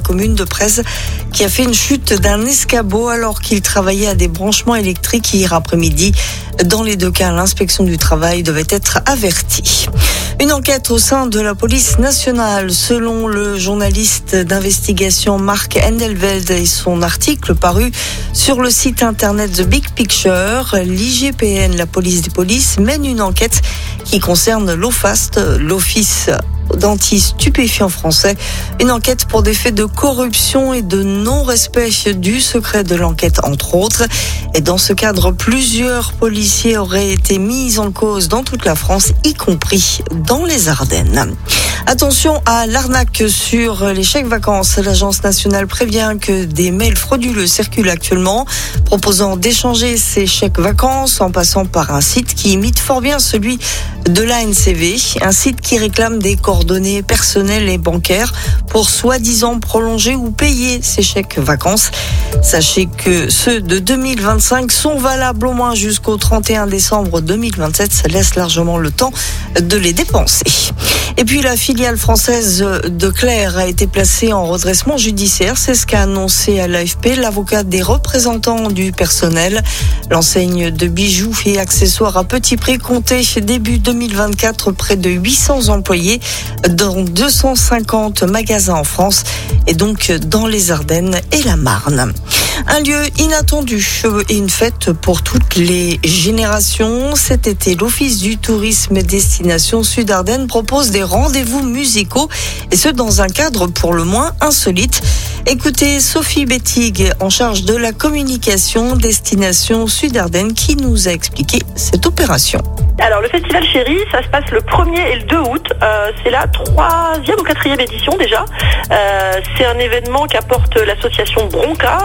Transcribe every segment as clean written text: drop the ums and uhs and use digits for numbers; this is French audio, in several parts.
commune de Prez qui a fait une chute d'un escabeau alors qu'il travaillait à des branchements électriques hier après-midi. Dans les deux cas, l'inspection du travail devait être avertie. Une enquête au sein de la police nationale. Selon le journaliste d'investigation Marc Endelveld et son article paru sur le site internet The Big Picture, l'IGPN, la police des polices, mène une enquête qui concerne l'OFAST, l'Office d'anti-stupéfiants français. Une enquête pour des faits de corruption et de non-respect du secret de l'enquête, entre autres. Et dans ce cadre, plusieurs policiers auraient été mis en cause dans toute la France, y compris dans les Ardennes. Attention à l'arnaque sur les chèques vacances. L'Agence nationale prévient que des mails frauduleux circulent actuellement, proposant d'échanger ces chèques vacances en passant par un site qui imite fort bien celui de l'ANCV, un site qui réclame des coordonnées personnelles et bancaires pour soi-disant prolonger ou payer ces chèques vacances. Sachez que ceux de 2025 sont valables au moins jusqu'au 31 décembre 2027. Ça laisse largement le temps de les dépenser. Et puis la filiale française de Claire a été placée en redressement judiciaire. C'est ce qu'a annoncé à l'AFP l'avocat des représentants du personnel. L'enseigne de bijoux et accessoires à petit prix comptait début 2024 près de 800 employés dans 250 magasins en France et donc dans les Ardennes et la Marne. Un lieu inattendu et une fête pour toutes les générations. Cet été, l'Office du tourisme Destination Sud-Ardennes propose des rendez-vous musicaux et ce dans un cadre pour le moins insolite. Écoutez Sophie Bettig, en charge de la communication Destination Sud-Ardennes, qui nous a expliqué cette opération. Alors le festival Chéri, ça se passe le 1er et le 2 août. C'est la 3e ou 4e édition déjà. C'est un événement qu'apporte l'association Bronca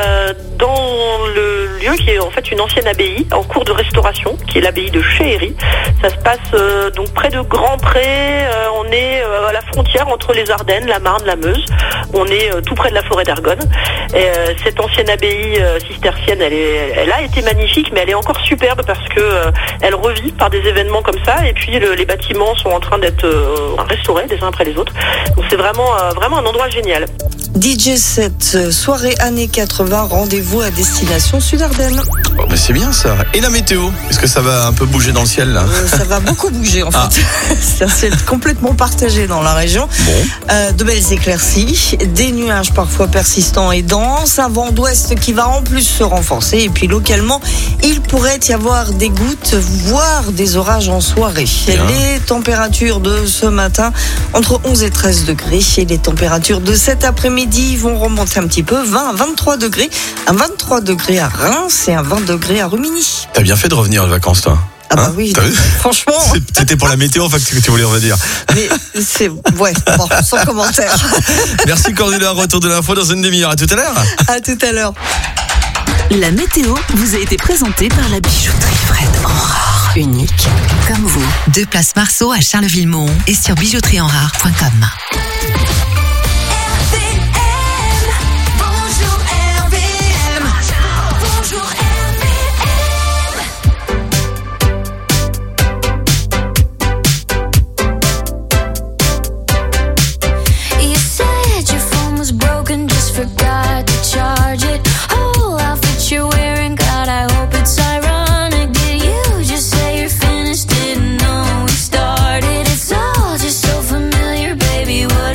dans le lieu qui est en fait une ancienne abbaye en cours de restauration, qui est l'abbaye de Chéhéry. Ça se passe donc près de Grand-Pré. On est à la frontière entre les Ardennes, la Marne, la Meuse. On est tout près de la forêt d'Argonne. Cette ancienne abbaye cistercienne, elle a été magnifique, mais elle est encore superbe parce que elle revit par des événements comme ça. Et puis les bâtiments sont en train d'être restaurés les uns après les autres. Donc c'est vraiment un endroit génial. DJ 7, soirée années 80, rendez-vous à Destination Sud-Ardennes. Oh, mais c'est bien ça. Et la météo, est-ce que ça va un peu bouger dans le ciel là ? Ça va beaucoup bouger en fait. C'est un ciel complètement partagé dans la région. Bon. De belles éclaircies, des nuages parfois persistants et denses, un vent d'ouest qui va en plus se renforcer et puis localement, il pourrait y avoir des gouttes, voire des orages en soirée. Bien. Les températures de ce matin, entre 11 et 13 degrés et les températures de cet après-midi vont remonter un petit peu, 20 à 23 degrés, un 23 degrés à Reims et un 20 degrés à Rumilly. T'as bien fait de revenir de vacances toi. Ah bah oui, franchement. C'était pour la météo en fait que tu voulais revenir. Mais c'est bon, sans commentaire. Merci Cordula, retour de l'info dans une demi-heure. À tout à l'heure. À tout à l'heure. La météo vous a été présentée par la bijouterie Fred en rare. Unique comme vous. 2 places Marceau à Charleville-Mézières et sur bijouterieenrare.com. Forgot to charge it. Oh, outfit you're wearing, God, I hope it's ironic. Did you just say you're finished? Didn't know we started. It's all just so familiar, baby. What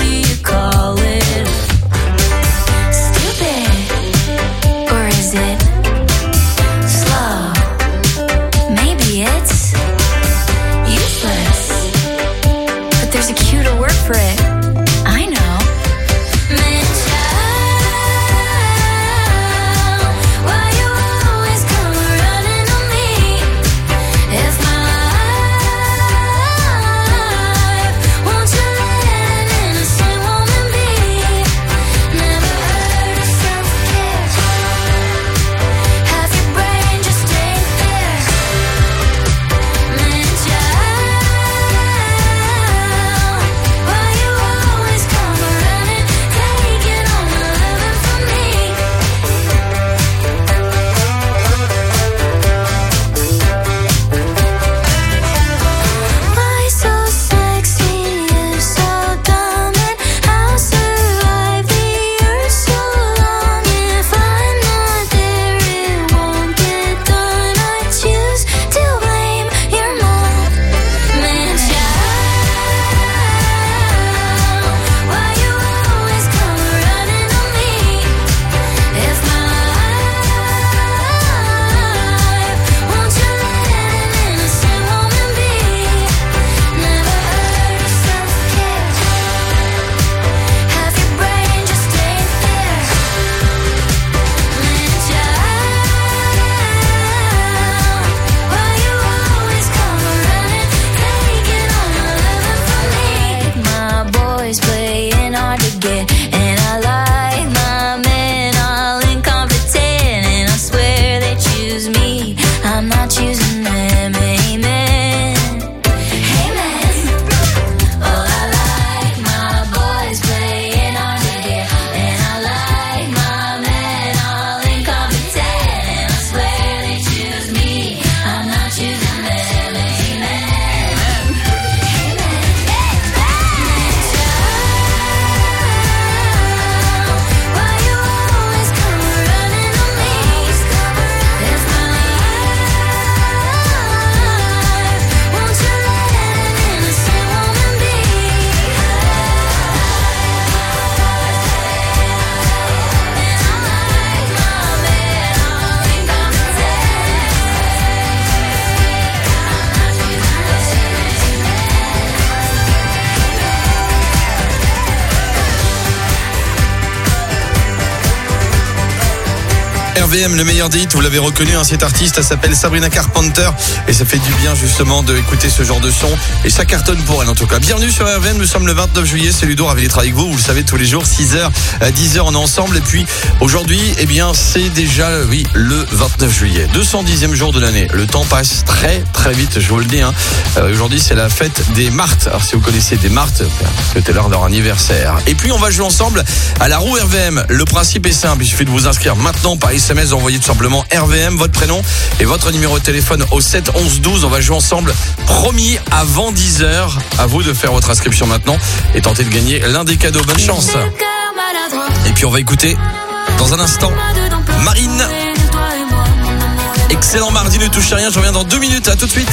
RVM, le meilleur des hits, vous l'avez reconnu, cet artiste, elle s'appelle Sabrina Carpenter et ça fait du bien justement d'écouter ce genre de son et ça cartonne pour elle en tout cas. Bienvenue sur RVM, nous sommes le 29 juillet, c'est Ludo, ravi d'être avec vous, vous le savez tous les jours, 6h à 10h on est ensemble et puis aujourd'hui, eh bien c'est déjà, oui, le 29 juillet, 210e jour de l'année. Le temps passe très très vite, je vous le dis. Aujourd'hui c'est la fête des Martes, alors si vous connaissez des Martes, c'était l'heure de leur anniversaire. Et puis on va jouer ensemble à la roue RVM. Le principe est simple, il suffit de vous inscrire maintenant par SMS, envoyez tout simplement RVM, votre prénom et votre numéro de téléphone au 7 11 12. On va jouer ensemble, promis, avant 10h. À vous de faire votre inscription maintenant et tenter de gagner l'un des cadeaux. Bonne chance. Et puis on va écouter dans un instant Marine. Excellent mardi, ne touchez rien, je reviens dans 2 minutes, à tout de suite.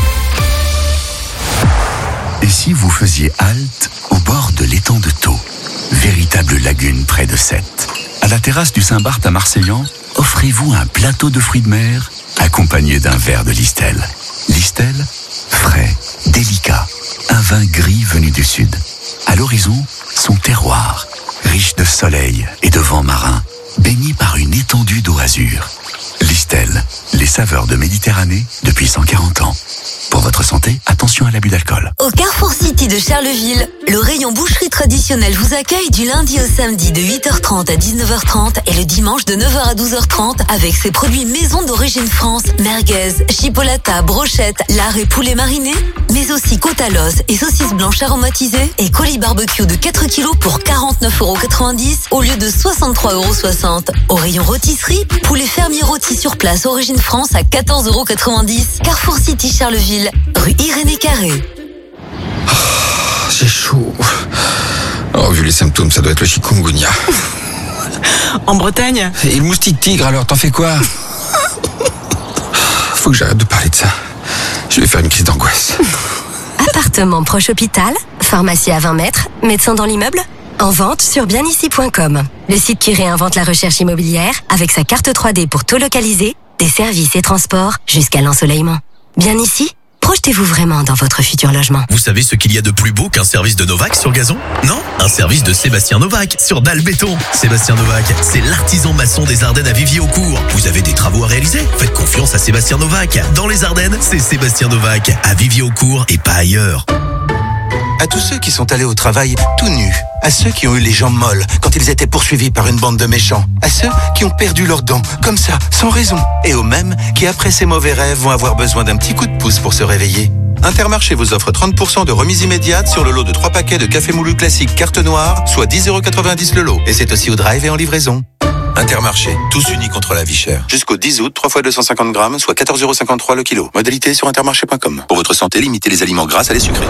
Et si vous faisiez halte au bord de l'étang de Thau, véritable lagune près de Sète. À la terrasse du Saint-Barth à Marseillan, offrez-vous un plateau de fruits de mer accompagné d'un verre de Listel. Listel, frais, délicat, un vin gris venu du sud. À l'horizon, son terroir, riche de soleil et de vent marin, baigné par une étendue d'eau azur. Listel, les saveurs de Méditerranée depuis 140 ans. Pour votre santé, attention à l'abus d'alcool. Au Carrefour City de Charleville, le rayon boucherie traditionnelle vous accueille du lundi au samedi de 8h30 à 19h30 et le dimanche de 9h à 12h30 avec ses produits maison d'origine France, merguez, chipolata, brochette, lard et poulet mariné, mais aussi côte à l'os et saucisses blanches aromatisées et colis barbecue de 4 kg pour 49,90€ au lieu de 63,60€. Au rayon rôtisserie, poulet fermier rôti sur place origine France à 14,90€. Carrefour City Charleville, rue Irénée Carré. J'ai chaud. Oh, vu les symptômes, ça doit être le chikungunya. En Bretagne? Et le moustique tigre, alors, t'en fais quoi? Faut que j'arrête de parler de ça. Je vais faire une crise d'angoisse. Appartement proche hôpital, pharmacie à 20 mètres, médecin dans l'immeuble? En vente sur bienici.com. Le site qui réinvente la recherche immobilière avec sa carte 3D pour tout localiser, des services et transports jusqu'à l'ensoleillement. Bien ici, projetez-vous vraiment dans votre futur logement. Vous savez ce qu'il y a de plus beau qu'un service de Novak sur gazon? Non? Un service de Sébastien Novak sur dalle béton. Sébastien Novak, c'est l'artisan maçon des Ardennes à Viviers-au-Court. Vous avez des travaux à réaliser? Faites confiance à Sébastien Novak. Dans les Ardennes, c'est Sébastien Novak à Viviers-au-Court et pas ailleurs. À tous ceux qui sont allés au travail tout nus, à ceux qui ont eu les jambes molles quand ils étaient poursuivis par une bande de méchants, à ceux qui ont perdu leurs dents, comme ça, sans raison, et aux mêmes qui, après ces mauvais rêves, vont avoir besoin d'un petit coup de pouce pour se réveiller. Intermarché vous offre 30% de remise immédiate sur le lot de 3 paquets de café moulu classique carte noire, soit 10,90€ le lot. Et c'est aussi au drive et en livraison. Intermarché, tous unis contre la vie chère. Jusqu'au 10 août, 3 fois 250 grammes, soit 14,53€ le kilo. Modalité sur intermarché.com. Pour votre santé, limitez les aliments gras à les sucrés.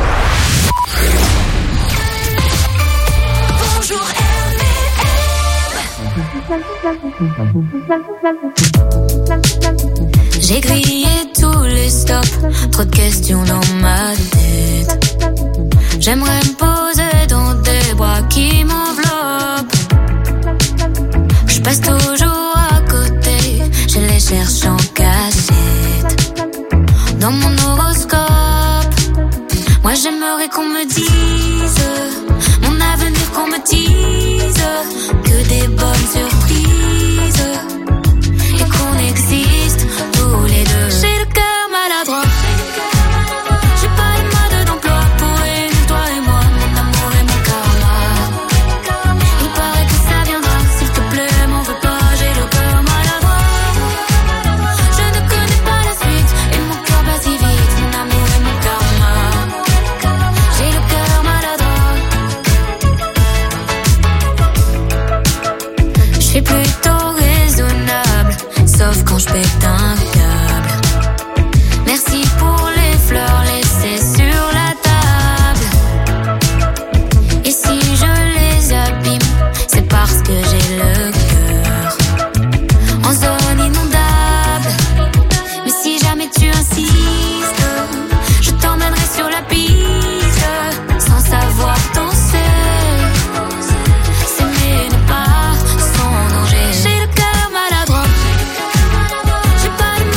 J'ai grillé tous les stops, trop de questions dans ma tête. J'aimerais me poser dans des bras qui m'enveloppent. Je passe toujours à côté, je les cherche en cachette. Dans mon horoscope, moi j'aimerais qu'on me dise mon avenir, qu'on me dise que des bonnes surprises et qu'on existe tous les deux. J'ai le cœur maladroit, j'ai pas le mode d'emploi pour réunir toi et moi, mon amour et mon karma. Il paraît que ça viendra, s'il te plaît, m'en veux pas, j'ai le cœur maladroit. Je ne connais pas la suite et mon cœur bat si vite, mon amour et mon karma. J'ai le cœur maladroit. Je suis plutôt raisonnable, sauf quand je pète un câble. Merci pour les fleurs laissées sur la table. Et si je les abîme, c'est parce que j'ai le cœur en zone inondable. Mais si jamais tu insistes, je t'emmènerai sur la piste sans savoir danser. S'aimer n'est pas sans danger. J'ai le cœur maladroit, j'ai pas le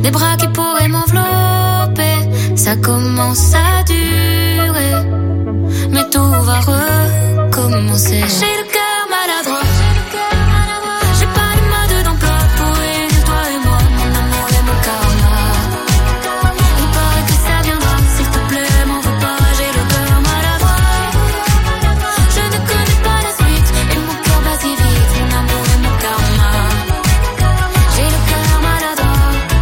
des bras qui pourraient m'envelopper. Ça commence à durer, mais tout va recommencer. J'ai le cœur maladroit, j'ai pas les mode d'emploi pour réunir toi et moi, mon amour et mon karma. Il paraît que ça viendra, s'il te plaît, m'en veux pas, j'ai le cœur maladroit. Je ne connais pas la suite, et mon cœur bat si vite, mon amour et mon karma. J'ai le cœur maladroit.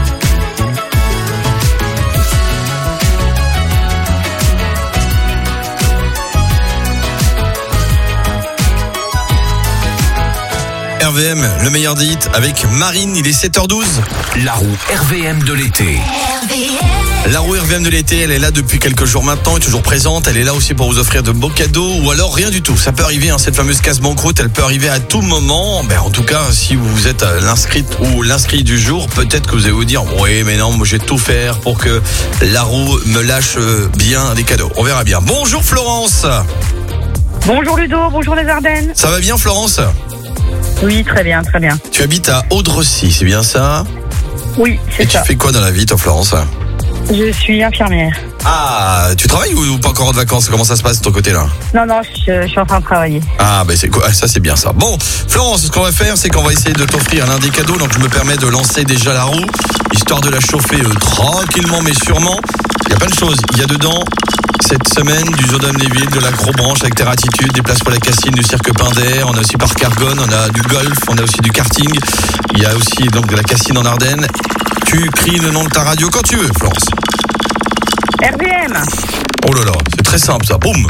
RVM, le meilleur des hits avec Marine, il est 7h12. La roue RVM de l'été. La roue RVM de l'été, elle est là depuis quelques jours maintenant, est toujours présente, elle est là aussi pour vous offrir de beaux cadeaux ou alors rien du tout. Ça peut arriver, cette fameuse casse banqueroute, elle peut arriver à tout moment. En tout cas, si vous êtes l'inscrite ou l'inscrit du jour, peut-être que vous allez vous dire, oui mais non, moi je vais tout faire pour que la roue me lâche bien des cadeaux. On verra bien. Bonjour Florence. Bonjour Ludo, bonjour les Ardennes. Ça va bien Florence ? Oui, très bien, très bien. Tu habites à Audrecy, c'est bien ça ? Oui, c'est ça. Et tu fais quoi dans la vie, toi, Florence ? Je suis infirmière. Ah, tu travailles ou pas encore en vacances ? Comment ça se passe de ton côté, là ? Non, je suis en train de travailler. Ah, c'est quoi ? Ça, c'est bien ça. Bon, Florence, ce qu'on va faire, c'est qu'on va essayer de t'offrir l'un des cadeaux. Donc, je me permets de lancer déjà la roue, histoire de la chauffer tranquillement, mais sûrement. Il y a plein de choses. Il y a dedans, cette semaine, du Jordan Léville, de l'Acrobranche avec Terre Attitude, des places pour la Cassine, du Cirque Pinder. On a aussi Parc Argonne, on a du golf, on a aussi du karting. Il y a aussi donc de la Cassine en Ardennes. Tu cries le nom de ta radio quand tu veux, Florence. RVM. Oh là là, c'est très simple ça. Boum.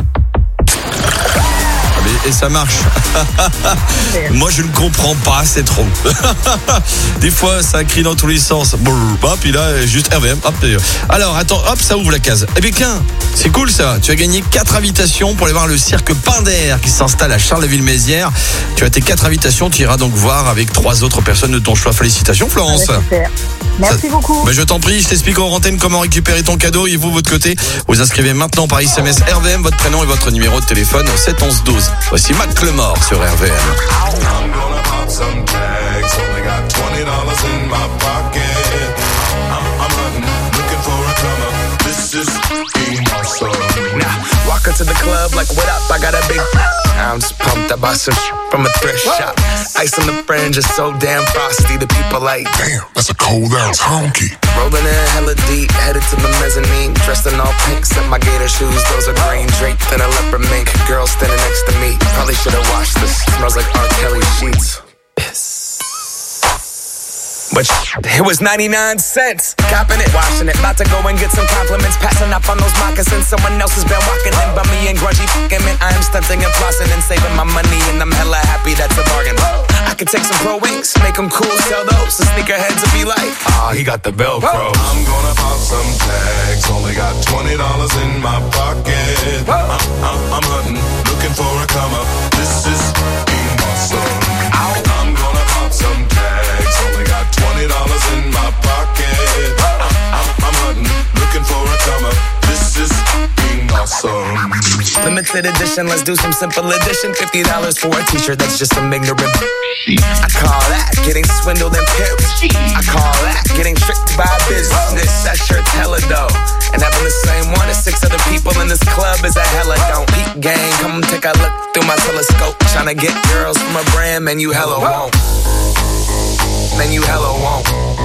Et ça marche. Moi je ne comprends pas, c'est trop. Des fois ça crie dans tous les sens. Hop, puis là juste RVM. Hop. Alors attends, hop, ça ouvre la case. Eh bien tiens, c'est cool ça. Tu as gagné 4 invitations pour aller voir le Cirque Pinder qui s'installe à Charleville-Mézières. Tu as tes 4 invitations, tu iras donc voir avec 3 autres personnes de ton choix. Félicitations Florence. Super. Merci beaucoup. Je t'en prie, je t'explique en antenne comment récupérer ton cadeau. Et vous, votre côté, vous inscrivez maintenant par SMS RVM, votre prénom et votre numéro de téléphone 7 11 12. Voici Macklemore sur RVM. Walk into the club like, what up? I got a big. I'm just pumped. I bought some from a thrift shop. Ice on the fringe is so damn frosty. The people like, damn, that's a cold ass honky. Rolling in hella deep, headed to the mezzanine. Dressed in all pink, set my gator shoes. Those are green draped in a leopard mink. Girl standing next to me. Probably should have washed this. Smells like R. Kelly sheets. But it was 99 cents. Copping it, washing it. About to go and get some compliments. Passing up on those moccasins. Someone else has been walking in by me and grungy fucking man. I am stunting and flossing and saving my money. And I'm hella happy that's a bargain. I could take some pro wings, make them cool, sell those. The sneakerheads will be like, he got the Velcro. I'm gonna pop some tags. Only got $20 in my pocket. I'm hunting, looking for a come up. This is being awesome. I'm gonna pop some tags. Only got $20 in my pocket. I'm hunting, looking for a come up. This is being awesome. Limited edition, let's do some simple addition. $50 for a t-shirt, that's just some ignorant. I call that getting swindled and pimped. I call that getting tricked by business. That shirt's hella dope. And having the same one as 6 other people in this club is a hella don't. Peep gang, come take a look through my telescope. Tryna get girls from a brand, man, you hella won't. Man, you hella won't.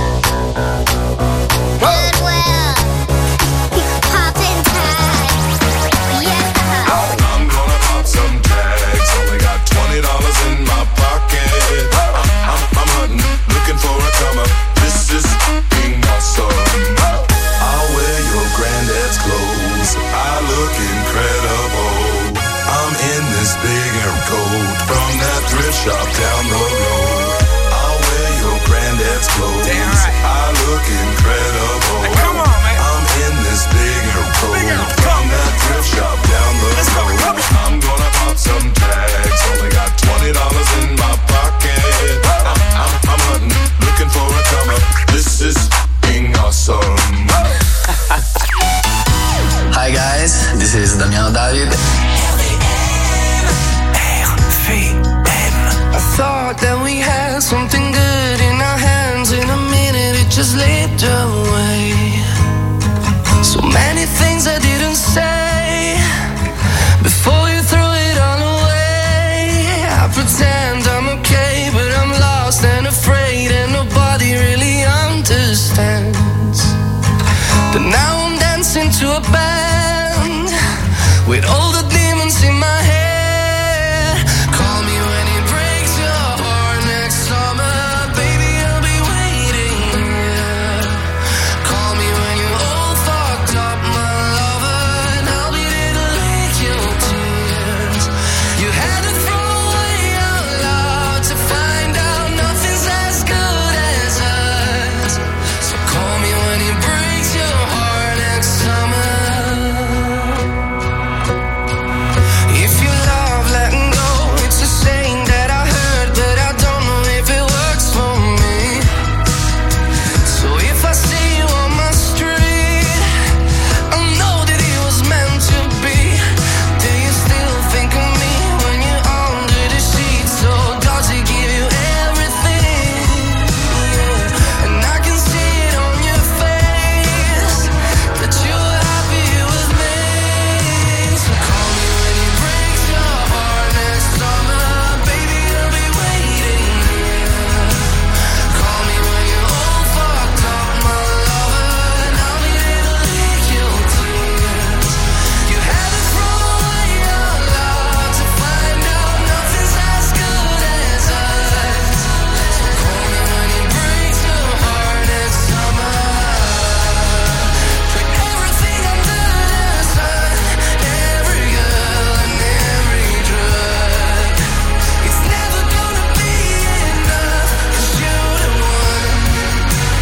Goodwill. Poppin' tags. Yeah. I'm gonna pop some tags. Only got $20 in my pocket. I'm hunting, looking for a come up. This is being awesome. I'll wear your granddad's clothes. I look incredible. I'm in this big air coat from that thrift shop down the road. I'll wear your granddad's clothes. Damn right. I look incredible. Hey, come on, man. I'm in this big air coat from that thrift shop down the road. I'm gonna pop some tags. Only got $20 in my pocket. I'm hunting, looking for a come up. This is being awesome. Hi guys, this is Damiano David. I thought that we had something good in our hands. In a minute it just slipped away. So many things I didn't say before you threw it all away. I pretend I'm okay, but I'm lost and afraid, and nobody really understands. But now I'm dancing to a band with all the demons in my head. Call me when it breaks your heart next summer, baby, I'll be waiting here. Call me when you're all fucked up, my lover, and I'll be there to lick your tears. You had to throw away our love to find out nothing's as good as us. So call me when it breaks your heart next summer. If you love letting go, it's a saying that I heard, but I don't know if it works for me. So if I see you on my street, I know that it was meant to be. Do you still think of me when you're under the sheets? Or does it give you everything? Yeah. And I can see it on your face that you're happy with me. So call me when it breaks your heart next summer, baby, I'll be waiting here. Call me when you're all fucked up, my lover, and I'll be there to lick your tears. You had to throw away your love to find out nothing's as good as us. So call me when it breaks your heart next summer. Put everything under the sun, every girl and every drug. It's never gonna be enough, 'cause you're the one.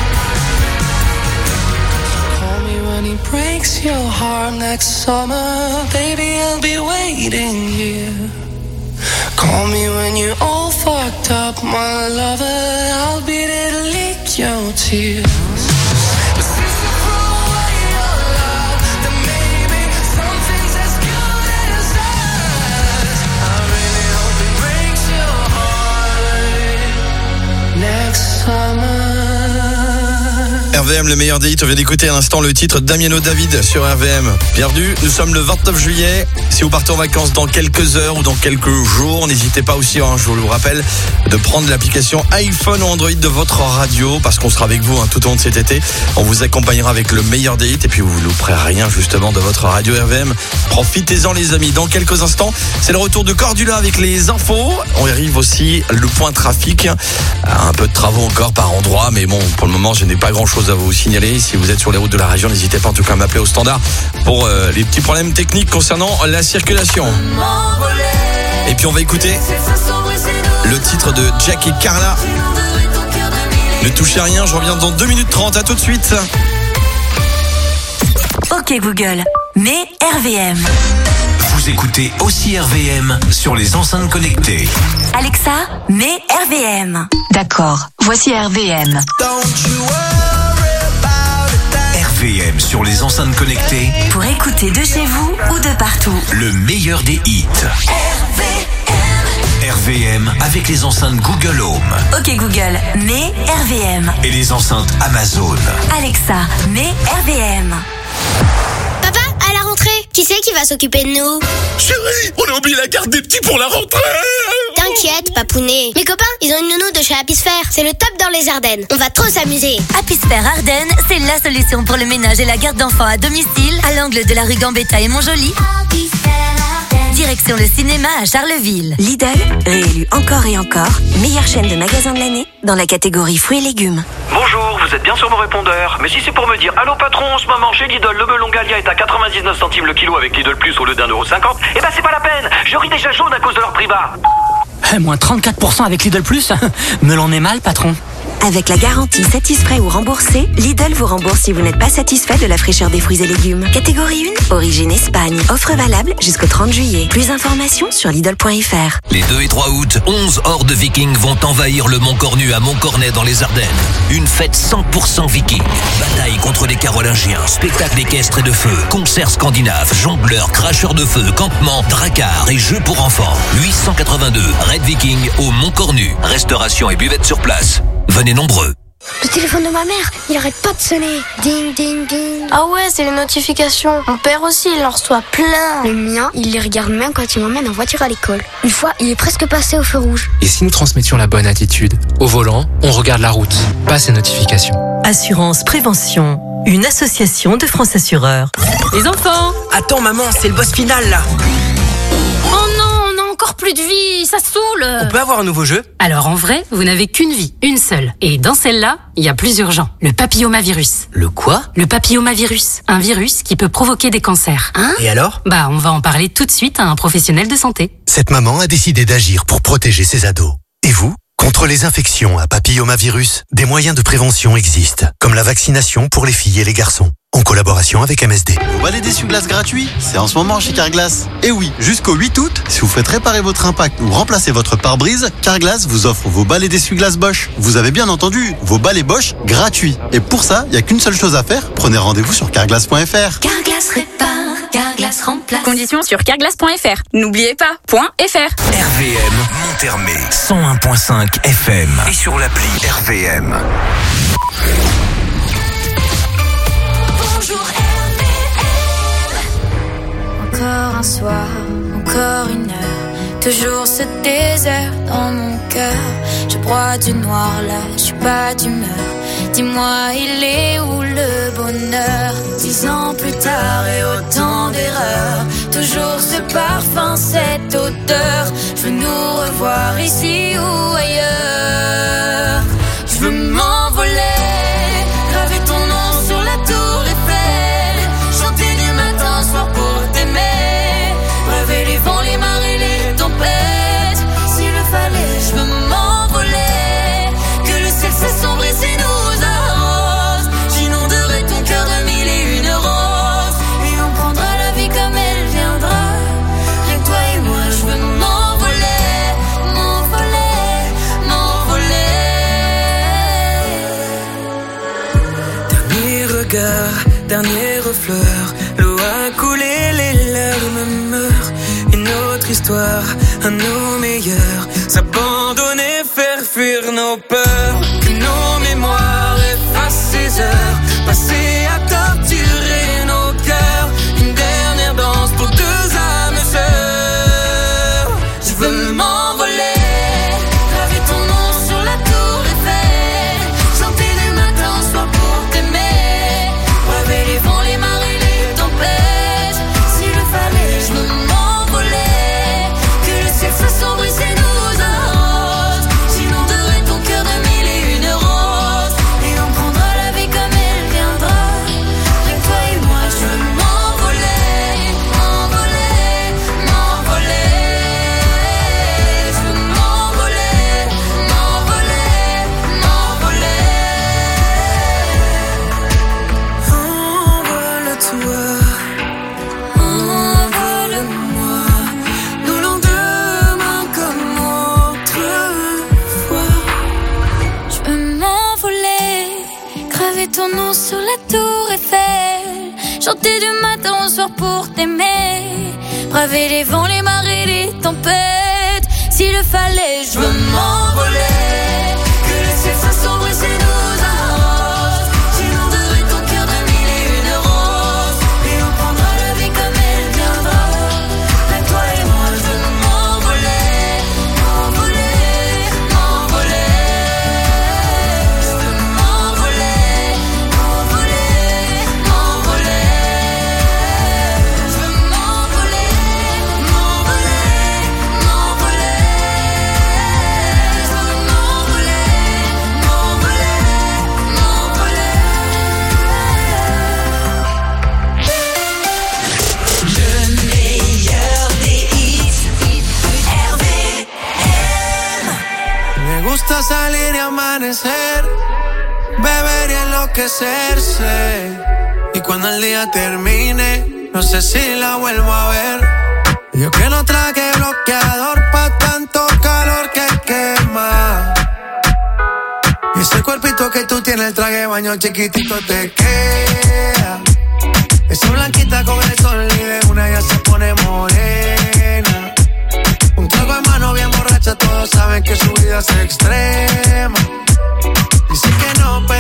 Call me when it breaks your heart next summer, baby, I'll be waiting here. Call me when you're all fucked up, my lover, I'll be there to lick your tears. But since you threw away your love, then maybe something's as good as us. I really hope it breaks your heart next summer. RVM, le meilleur des hits. On vient d'écouter à l'instant le titre Damiano David sur RVM. Bienvenue, nous sommes le 29 juillet. Si vous partez en vacances dans quelques heures ou dans quelques jours, n'hésitez pas aussi, je vous le rappelle, de prendre l'application iPhone ou Android de votre radio, parce qu'on sera avec vous tout au long de cet été. On vous accompagnera avec le meilleur des hits et puis vous ne louperez rien justement de votre radio RVM. Profitez-en les amis. Dans quelques instants, c'est le retour de Cordula avec les infos. On arrive aussi le point trafic. Un peu de travaux encore par endroit, mais bon, pour le moment, je n'ai pas grand-chose à vous signaler. Si vous êtes sur les routes de la région, n'hésitez pas en tout cas à m'appeler au standard pour les petits problèmes techniques concernant la circulation. Et puis on va écouter le titre de Jack et Carla. Ne touchez à rien, je reviens dans 2 minutes 30, à tout de suite. Ok Google, mets RVM. Vous écoutez aussi RVM sur les enceintes connectées. Alexa, mets RVM. D'accord, voici RVM. RVM sur les enceintes connectées. Pour écouter de chez vous ou de partout. Le meilleur des hits. RVM avec les enceintes Google Home. Ok Google, mets RVM. Et les enceintes Amazon. Alexa, mets RVM. Papa, à la rentrée, qui c'est qui va s'occuper de nous? Chérie, on a oublié la garde des petits pour la rentrée. T'inquiète, papounet. Mes copains, ils ont une nounou de chez Apisphère. C'est le top dans les Ardennes. On va trop s'amuser. Apisphère Ardennes, c'est la solution pour le ménage et la garde d'enfants à domicile, à l'angle de la rue Gambetta et Montjoly. Direction le cinéma à Charleville. Lidl, réélu encore et encore, meilleure chaîne de magasins de l'année dans la catégorie fruits et légumes. Bonjour, vous êtes bien sur mon répondeur. Mais si c'est pour me dire allô patron, en ce moment chez Lidl, le melon Gallia est à 99 centimes le kilo avec Lidl Plus au lieu d'1,50€, eh ben c'est pas la peine. Je ris déjà jaune à cause de leur prix bas. Moins 34% avec Lidl Plus. Me l'en est mal, patron. Avec la garantie satisfait ou remboursé, Lidl vous rembourse si vous n'êtes pas satisfait de la fraîcheur des fruits et légumes. Catégorie 1, origine Espagne. Offre valable jusqu'au 30 juillet. Plus d'informations sur Lidl.fr. Les 2 et 3 août, 11 hordes vikings vont envahir le Mont Cornu à Montcornet dans les Ardennes. Une fête 100% viking. Bataille contre les Carolingiens, spectacle équestre et de feu, concerts scandinaves, jongleurs, cracheurs de feu, campements, dracars et jeux pour enfants. 882 Red Viking au Mont Cornu. Restauration et buvette sur place. Venez nombreux. Le téléphone de ma mère, il arrête pas de sonner. Ding, ding, ding. Ah ouais, c'est les notifications. Mon père aussi, il en reçoit plein. Le mien, il les regarde même quand il m'emmène en voiture à l'école. Une fois, il est presque passé au feu rouge. Et si nous transmettions la bonne attitude? Au volant, on regarde la route, pas ces notifications. Assurance Prévention, une association de France Assureurs. Les enfants! Attends maman, c'est le boss final là. Oh non, on a encore plus de vie, ça saoule. On peut avoir un nouveau jeu? Alors en vrai, vous n'avez qu'une vie, une seule. Et dans celle-là, il y a plus urgent. Le papillomavirus. Le quoi? Le papillomavirus. Un virus qui peut provoquer des cancers. Hein? Et alors? Bah, on va en parler tout de suite à un professionnel de santé. Cette maman a décidé d'agir pour protéger ses ados. Et vous? Contre les infections à papillomavirus, des moyens de prévention existent, comme la vaccination pour les filles et les garçons, en collaboration avec MSD. Vous balai d'essuie-glace gratuit, c'est en ce moment chez Carglass. Et oui, jusqu'au 8 août, si vous faites réparer votre impact ou remplacer votre pare-brise, Carglass vous offre vos balais d'essuie-glace Bosch. Vous avez bien entendu, vos balais Bosch gratuits. Et pour ça, il n'y a qu'une seule chose à faire, prenez rendez-vous sur carglass.fr. Carglass répare, Carglass remplace. Conditions sur carglass.fr. N'oubliez pas, .fr. RVM Montermé 101.5 FM et sur l'appli RVM. Bonjour RVM. Encore un soir, encore une heure, toujours ce désert dans mon cœur. Je broie du noir là, je suis pas d'humeur. Dis-moi, il est où le bonheur? 10 ans plus tard et autant d'erreurs, toujours ce parfum, cette odeur. Je veux nous revoir ici ou ailleurs. Je veux m'envoler, graver ton nom sur la tour Eiffel, chanter du matin au soir pour t'aimer, braver les vents, les marées, les tempêtes. S'il le fallait, je veux m'envoler, que le ciel s'assombrit et nous arrose. J'inonderai ton cœur de mille et une roses, et on prendra la vie comme elle viendra. Rien que toi et moi, je veux m'envoler, m'envoler, m'envoler. Dernier regard, dernière fleur, l'eau a coulé, les larmes meurent. Une autre histoire, un de nos meilleurs, s'abandonner, faire fuir nos peurs. Que nos mémoires effacent ces heures passées à torturer nos cœurs. Une dernière danse pour deux âmes sœurs. Je veux m'envoler, graver ton nom sur la tour Eiffel, chanter du matin au soir pour t'aimer, braver les vents, les marées, les tempêtes. S'il le fallait, je veux m'envoler, que le ciel s'assombrisse et nous arrose. J'inonderai ton cœur de mille et une roses, et on prendra la vie comme elle viendra. Rien que toi et moi, je veux m'envoler, m'envoler, m'envoler. Je veux m'envoler, m'envoler, m'envoler. Envole-toi, envole-moi, nos lendemains comme autrefois. Je veux m'envoler, graver ton nom sur la tour Eiffel, chanter du matin au soir pour t'aimer, braver les vents, les marées, les tempêtes. S'il le fallait, je veux m'envoler, que le ciel s'assombrisse et nous arrose. J'inonderai ton cœur de mille et une roses, et on prendra la vie comme elle viendra. Avec toi et moi, je veux m'envoler, m'envoler, m'envoler. Je veux m'envoler, m'envoler, m'envoler. Je veux m'envoler, m'envoler, m'envoler. Je veux m'envoler, m'envoler, m'envoler. Le meilleur des hits, RVM. Me gusta salir y amanecer, beber y enloquecerse. Y cuando el día termine, no sé si la vuelvo a ver. Yo que no traje bloqueador pa' tanto calor que quema. Y ese cuerpito que tú tienes, el traje de baño chiquitito te queda. Esa blanquita con el sol y de una ya se pone morena. Un trago en mano bien borracha, todos saben que su vida es extrema. Dice que no,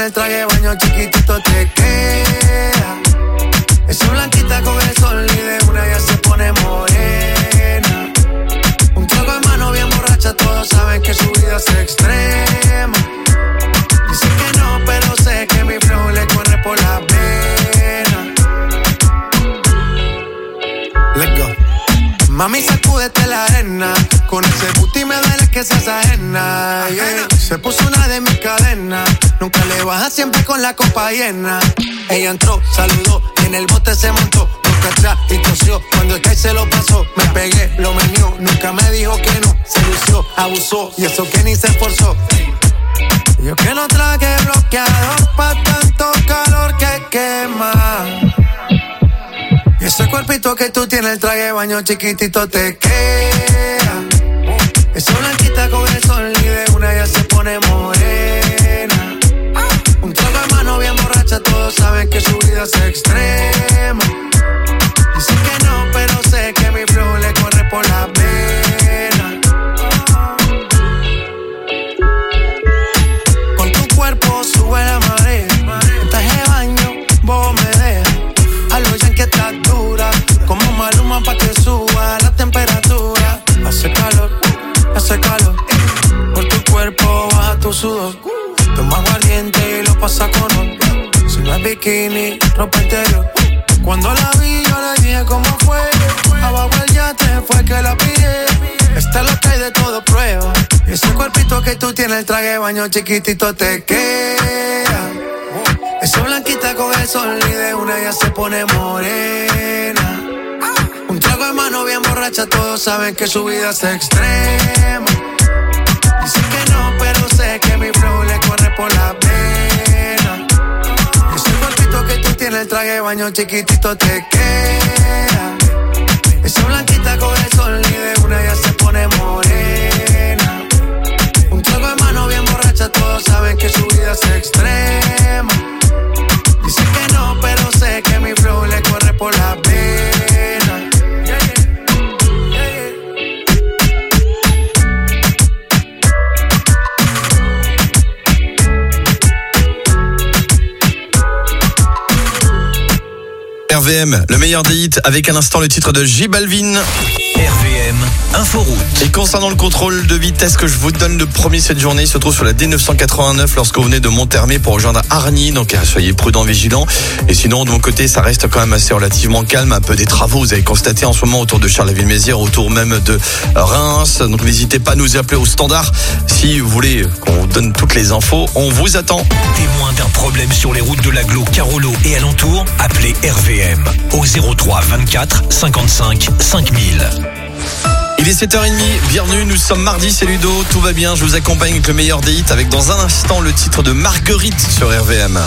el traje de baño chiquitito te queda. Esa blanquita con el sol y de una ya se pone morena. Un trago de mano bien borracha, todos saben que su vida es extrema. Dice que no, pero sé que mi flow le corre por la vena. Let's go. Mami, sacúdete la arena. Con ese booty me duele que seas ajena, yeah. Se puso una de mis cadenas. Nunca le baja, siempre con la copa llena. Ella entró, saludó, en el bote se montó. Nunca atrás y tosió, cuando el que se lo pasó. Me pegué, lo menió, nunca me dijo que no. Se lució, abusó, y eso que ni se esforzó. Yo que no traje bloqueador pa' tanto calor que quema. Y ese cuerpito que tú tienes, el traje de baño chiquitito te queda. Esa blanquita con el sol y de una ya se pone morena. Un trago de mano bien borracha, todos saben que su vida es extrema. Dice que no, pero sé que mi flow le corre por la vena. Con tu cuerpo sube la marea. En traje de baño, vos me dejas. A lo ya que estás dura, como Maluma pa' que suba la temperatura. Hace calor, por tu cuerpo baja tu sudor. Toma aguardiente y lo pasa con ron. Si no es bikini, ropa interior. Cuando la vi yo le dije cómo fue. Abajo el yate fue que la pillé. Esta es lo que hay de todo prueba. Y ese cuerpito que tú tienes, el traje de baño chiquitito te queda. Esa blanquita con el sol y de una ya se pone morena. Un trago de mano bien borracha, todos saben que su vida es extrema. Dice que no, pero sé que mi flow le corre por la vena. Ese cuerpito que tú tienes, el traje de baño chiquitito te queda. Esa blanquita con el sol y de una ya se pone morena. Un trago de mano bien borracha, todos saben que su vida es extrema. Dice que no, pero sé que mi flow le corre por la vena. Yeah, yeah. RVM, le meilleur des hits, avec à l'instant le titre de J Balvin. RVM Inforoute. Et concernant le contrôle de vitesse que je vous donne, le premier cette journée se trouve sur la D989 lorsque vous venez de Monthermé pour rejoindre Hargny, donc soyez prudents, vigilants. Et sinon, de mon côté, ça reste quand même assez relativement calme, un peu des travaux, vous avez constaté en ce moment autour de Charleville-Mézières, autour même de Reims. Donc n'hésitez pas à nous appeler au standard si vous voulez qu'on vous donne toutes les infos, on vous attend. Témoin d'un problème sur les routes de l'Agglo, Carolo et alentour, appelez RVM au 03 24 55 5000. Il est 7h30, bienvenue, nous sommes mardi, c'est Ludo, tout va bien, je vous accompagne avec le meilleur des hits avec dans un instant le titre de Marguerite sur RVM.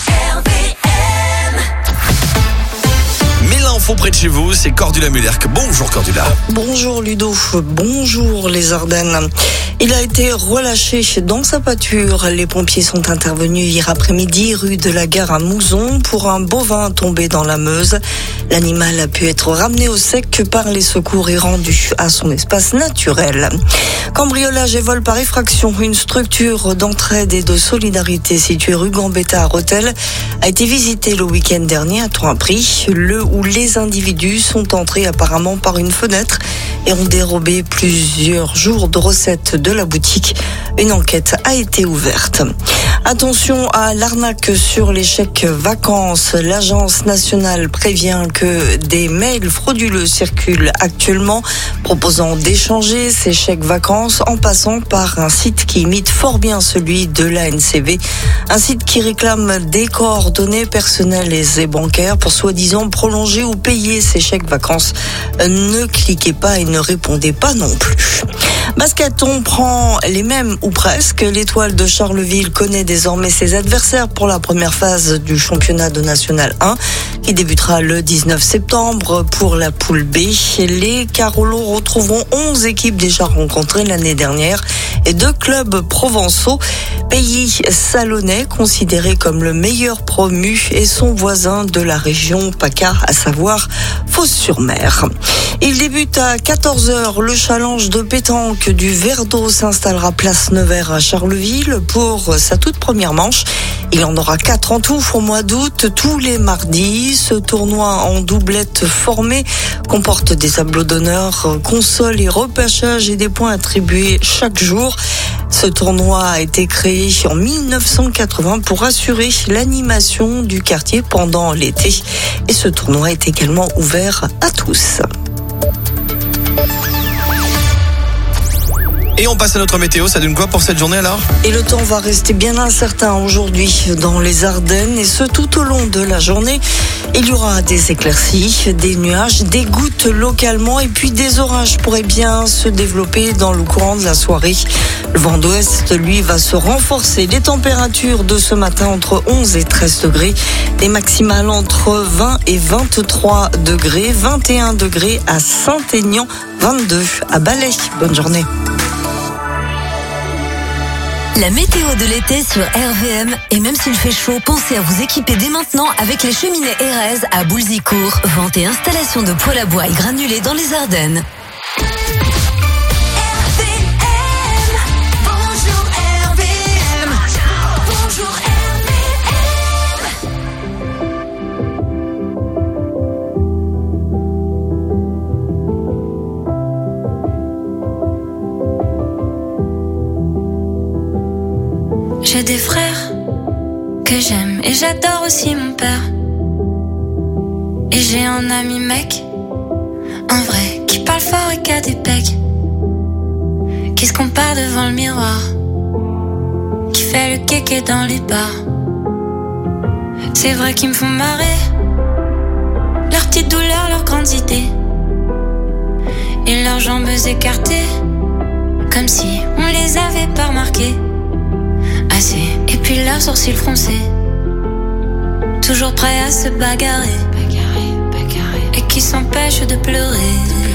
Mais l'info près de chez vous, c'est Cordula Mullerc. Bonjour Cordula. Bonjour Ludo, bonjour les Ardennes. Il a été relâché dans sa pâture. Les pompiers sont intervenus hier après-midi rue de la Gare à Mouzon pour un bovin tombé dans la Meuse. L'animal a pu être ramené au sec par les secours et rendu à son espace naturel. Cambriolage et vol par effraction. Une structure d'entraide et de solidarité située rue Gambetta à Rethel a été visitée le week-end dernier à Toin-Pris, où les individus sont entrés apparemment par une fenêtre et ont dérobé plusieurs jours de recettes de la boutique. Une enquête a été ouverte. Attention à l'arnaque sur les chèques vacances. L'Agence nationale prévient que des mails frauduleux circulent actuellement proposant d'échanger ces chèques vacances en passant par un site qui imite fort bien celui de l'ANCV. Un site qui réclame des coordonnées personnelles et bancaires pour soi-disant prolonger ou payer ces chèques vacances. Ne cliquez pas et ne répondez pas non plus. Basket, on prend les mêmes ou presque. L'Étoile de Charleville connaît désormais ses adversaires pour la première phase du championnat de National 1 qui débutera le 19 septembre pour la poule B. Les Carolos retrouveront 11 équipes déjà rencontrées l'année dernière et 2 clubs provençaux. Pays salonnais considéré comme le meilleur promu et son voisin de la région PACA, à savoir Fos-sur-Mer. Il débute à 14h. Le challenge de pétanque du verre d'eau s'installera place Nevers à Charleville pour sa toute première manche. Il en aura 4 en tout au mois d'août, tous les mardis. Ce tournoi en doublette formée comporte des tableaux d'honneur, consoles et repêchages et des points attribués chaque jour. Ce tournoi a été créé en 1980 pour assurer l'animation du quartier pendant l'été. Et ce tournoi est également ouvert à tous. Et on passe à notre météo, ça donne quoi pour cette journée alors ? Et le temps va rester bien incertain aujourd'hui dans les Ardennes et ce tout au long de la journée. Il y aura des éclaircies, des nuages, des gouttes localement et puis des orages pourraient bien se développer dans le courant de la soirée. Le vent d'ouest, lui, va se renforcer. Les températures de ce matin entre 11 et 13 degrés. Les maximales entre 20 et 23 degrés. 21 degrés à Saint-Aignan, 22 à Balai. Bonne journée. La météo de l'été sur RVM. Et même s'il fait chaud, pensez à vous équiper dès maintenant avec les cheminées Erez à Boulzicourt. Vente et installation de poêle à bois et granulés dans les Ardennes. J'ai des frères que j'aime et j'adore aussi mon père. Et j'ai un ami mec, un vrai, qui parle fort et qui a des pecs, qui se compare devant le miroir, qui fait le kéké dans les bars. C'est vrai qu'ils me font marrer, leurs petites douleurs, leurs grandes idées, et leurs jambes écartées, comme si on les avait pas remarquées. Et puis leurs sourcils froncés, toujours prêts à se bagarrer, et qui s'empêchent de pleurer.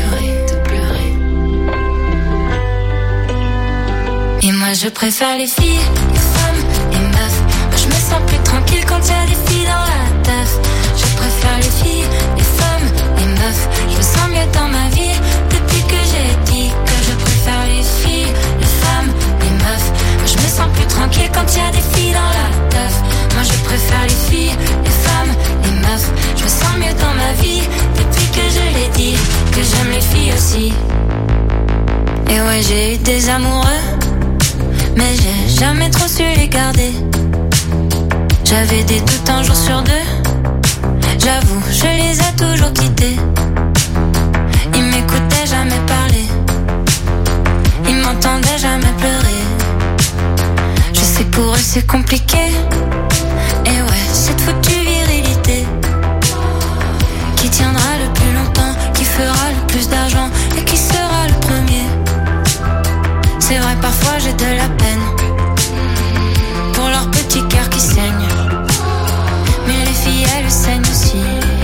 Et moi je préfère les filles, les femmes, les meufs. Moi je me sens plus tranquille quand y a des filles dans la teuf. Je préfère les filles, les femmes, les meufs. Je me sens mieux dans ma vie depuis que j'ai dit que je préfère les filles, les femmes, les meufs. Je me sens plus tranquille quand il y a des filles dans la teuf. Moi je préfère les filles, les femmes, les meufs. Je me sens mieux dans ma vie depuis que je l'ai dit, que j'aime les filles aussi. Et ouais, j'ai eu des amoureux, mais j'ai jamais trop su les garder. J'avais des doutes un jour sur deux, j'avoue, je les ai toujours quittés. Ils m'écoutaient jamais parler, ils m'entendaient jamais pleurer. Je sais pour eux c'est compliqué, et ouais, cette foutue virilité qui tiendra le plus longtemps, qui fera le plus d'argent et qui sera le premier. C'est vrai, parfois j'ai de la peine pour leur petit cœur qui saigne, mais les filles elles saignent aussi.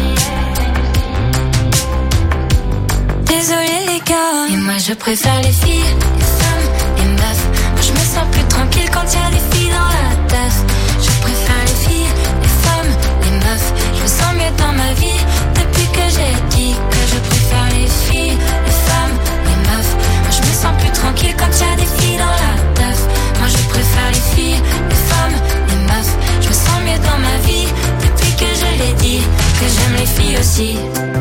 Désolé les gars, et moi je préfère les filles, les femmes, les meufs. Moi je me sens plus tranquille quand y a des filles dans la teuf. Je préfère les filles, les femmes, les meufs. Je me sens mieux dans ma vie depuis que j'ai dit que je préfère les filles, les femmes, les meufs. Moi je me sens plus tranquille quand y a des filles dans la teuf. Moi je préfère les filles, les femmes, les meufs. Je me sens mieux dans ma vie depuis que je l'ai dit, que j'aime les filles aussi.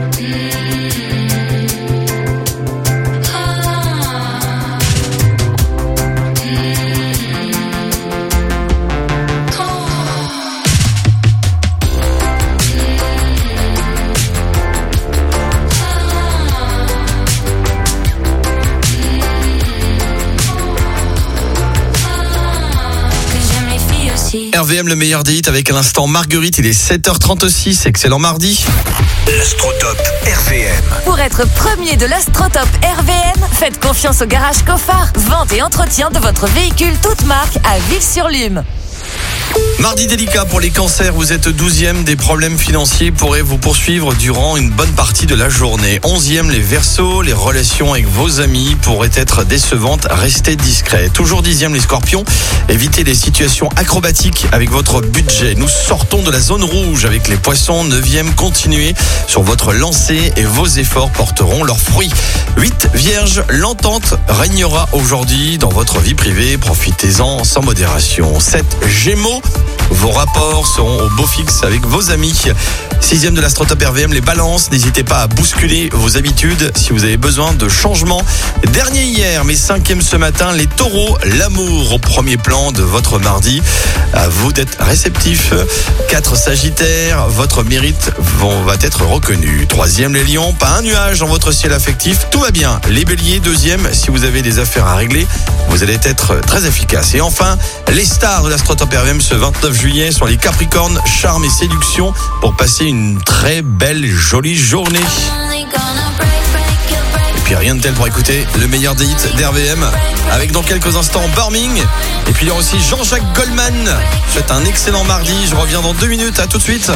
RVM, le meilleur des hits avec à l'instant Marguerite, il est 7h36, excellent mardi. L'Astrotop RVM. Pour être premier de l'Astrotop RVM, faites confiance au garage Coffard. Vente et entretien de votre véhicule toute marque à Vives-sur-Lume. Mardi délicat pour les cancers, vous êtes 12e, des problèmes financiers pourraient vous poursuivre durant une bonne partie de la journée. 11e, les Verseaux, les relations avec vos amis pourraient être décevantes, restez discrets. Toujours 10e, les Scorpions, évitez les situations acrobatiques avec votre budget. Nous sortons de la zone rouge avec les Poissons. 9e, continuez sur votre lancée et vos efforts porteront leurs fruits. 8, Vierge, l'entente régnera aujourd'hui dans votre vie privée, profitez-en sans modération. 7, Gémeaux, vos rapports seront au beau fixe avec vos amis. 6e de l'Astrotop RVM, les Balances, n'hésitez pas à bousculer vos habitudes si vous avez besoin de changement. Dernier hier, mais 5e ce matin, les Taureaux, l'amour au premier plan de votre mardi. À vous d'être réceptifs. 4 Sagittaires, votre mérite va être reconnu. 3e, les Lions, pas un nuage dans votre ciel affectif, tout va bien. Les Béliers, 2e, si vous avez des affaires à régler, vous allez être très efficace. Et enfin, les stars de l'Astrotop RVM ce 29 juillet sont les Capricornes, charme et séduction pour passer une très belle, jolie journée. Et puis rien de tel pour écouter le meilleur des hits d'RVM avec dans quelques instants Burning. Et puis il y aura aussi Jean-Jacques Goldman. Je vous souhaite un excellent mardi, je reviens dans 2 minutes, à tout de suite.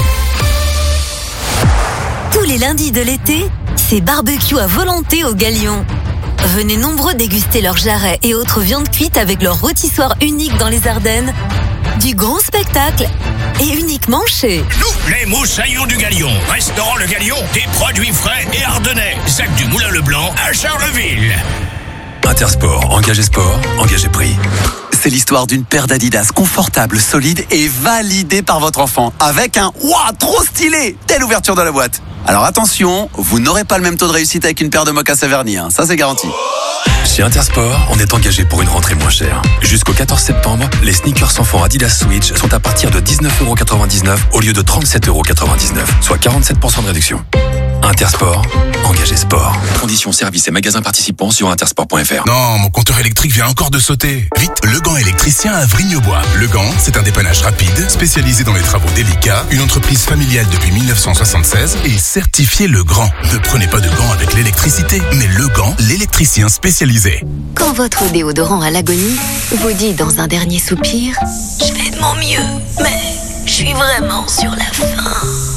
Tous les lundis de l'été, c'est barbecue à volonté au Galion. Venez nombreux déguster leurs jarrets et autres viandes cuites avec leur rôtissoir unique dans les Ardennes. Du grand spectacle et uniquement chez nous, les Moussaillons du Galion. Restaurant Le Galion, des produits frais et ardennais. Sac du Moulin Leblanc à Charleville. Intersport, engagez sport, engagez prix. C'est l'histoire d'une paire d'Adidas confortable, solide et validée par votre enfant. Avec un « Ouah, trop stylé !» Telle ouverture de la boîte. Alors attention, vous n'aurez pas le même taux de réussite avec une paire de mocassins vernis, hein. Ça c'est garanti. Chez Intersport, on est engagé pour une rentrée moins chère. Jusqu'au 14 septembre, les sneakers enfants Adidas Switch sont à partir de 19,99€ au lieu de 37,99€, soit 47% de réduction. Intersport, engagé sport. Conditions, services et magasins participants sur intersport.fr. Non, mon compteur électrique vient encore de sauter. Vite, Legan électricien à Vrigne-Bois. Legan, c'est un dépannage rapide, spécialisé dans les travaux délicats, une entreprise familiale depuis 1976 et certifié Legrand. Ne prenez pas de gants avec l'électricité, mais Legan, l'électricien spécialisé. Quand votre déodorant à l'agonie vous dit dans un dernier soupir « Je fais de mon mieux, mais je suis vraiment sur la fin ».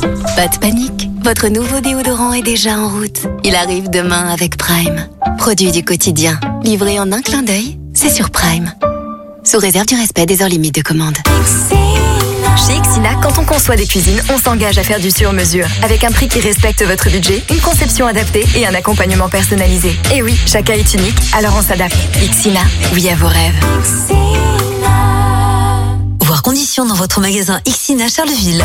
Pas de panique, votre nouveau déodorant est déjà en route. Il arrive demain avec Prime. Produit du quotidien, livré en un clin d'œil, c'est sur Prime. Sous réserve du respect des heures limites de commande. Chez Xina, quand on conçoit des cuisines, on s'engage à faire du sur-mesure, avec un prix qui respecte votre budget, une conception adaptée et un accompagnement personnalisé. Et oui, chacun est unique, alors on s'adapte. Xina, oui à vos rêves. Voir conditions dans votre magasin Xina Charleville.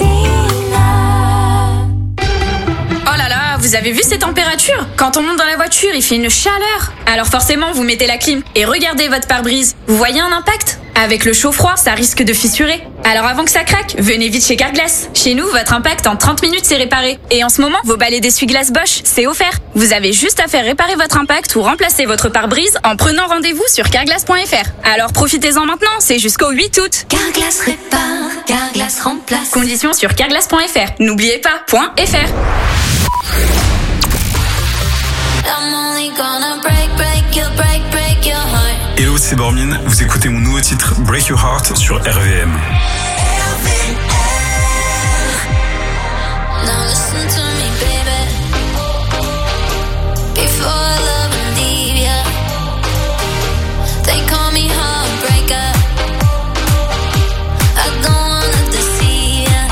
Oh là là, vous avez vu ces températures? Quand on monte dans la voiture, il fait une chaleur. Alors forcément, vous mettez la clim et regardez votre pare-brise. Vous voyez un impact? Avec le chaud-froid, ça risque de fissurer. Alors avant que ça craque, venez vite chez Carglass. Chez nous, votre impact en 30 minutes c'est réparé. Et en ce moment, vos balais d'essuie-glace Bosch, c'est offert. Vous avez juste à faire réparer votre impact ou remplacer votre pare-brise en prenant rendez-vous sur carglass.fr. Alors profitez-en maintenant, c'est jusqu'au 8 août. Carglass répare, Carglass remplace. Conditions sur carglass.fr. N'oubliez pas, .fr. Hello, c'est Bormin. Vous écoutez mon nouveau titre Break Your Heart sur RVM. Now listen to me, baby. Before I love and leave ya, they call me heartbreaker. I don't wanna deceive ya.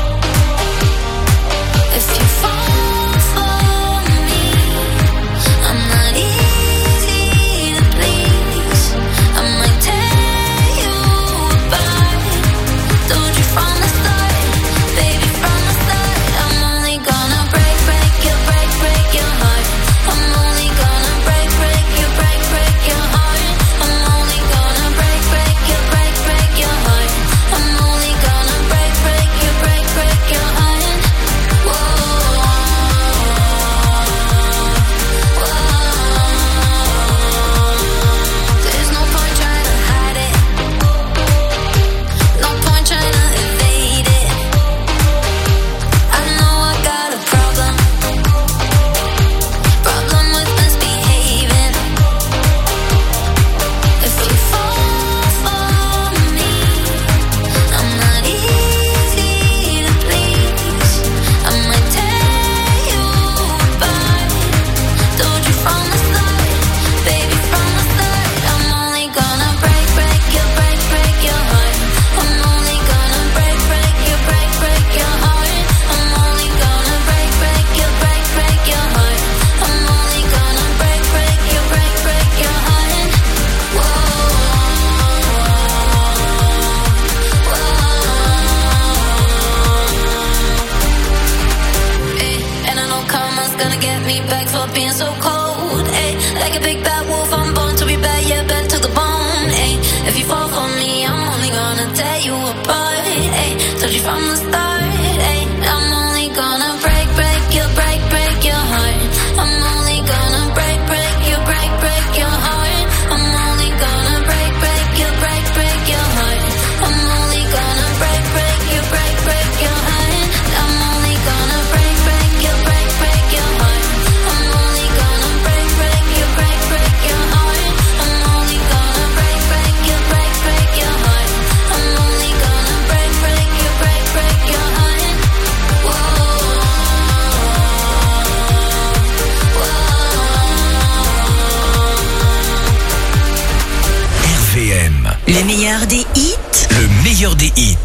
If you fall for me, I'm not easy to please. I might tear you apart. what's gonna get me back for being so cold. Ay, like a big bad wolf, I'm born to be bad, yeah, bad to the bone. Ay, if you fall for me, I'm only gonna tear you apart. Ay, told you from the start. Ay, I'm only gonna break your heart. I'm only gonna break your heart. I'm only gonna break your heart. I'm only gonna break your heart. I'm only gonna break your heart. I'm only gonna break your heart. I'm only gonna break your heart. I'm only gonna break your heart. RVM. Le meilleur des hits. Le meilleur des hits.